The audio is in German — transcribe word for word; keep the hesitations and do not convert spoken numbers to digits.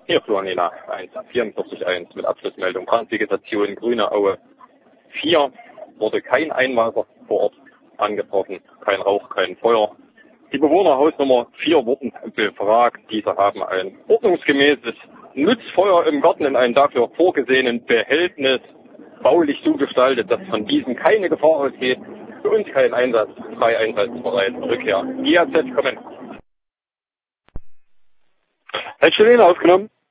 Hier Flornina eins vierundvierzig eins mit Abschlussmeldung. Brandvegetation Grüne Aue vier. Wurde kein Einweiser vor Ort angetroffen. Kein Rauch, kein Feuer. Die Bewohner Hausnummer vier wurden befragt. Diese haben ein ordnungsgemäßes Nutzfeuer im Garten in einem dafür vorgesehenen Behältnis baulich so gestaltet, dass von diesem keine Gefahr ausgeht. Für uns kein Einsatz, frei einsatzbereit, Rückkehr. I A Z kommen. Herr Stellene aufgenommen.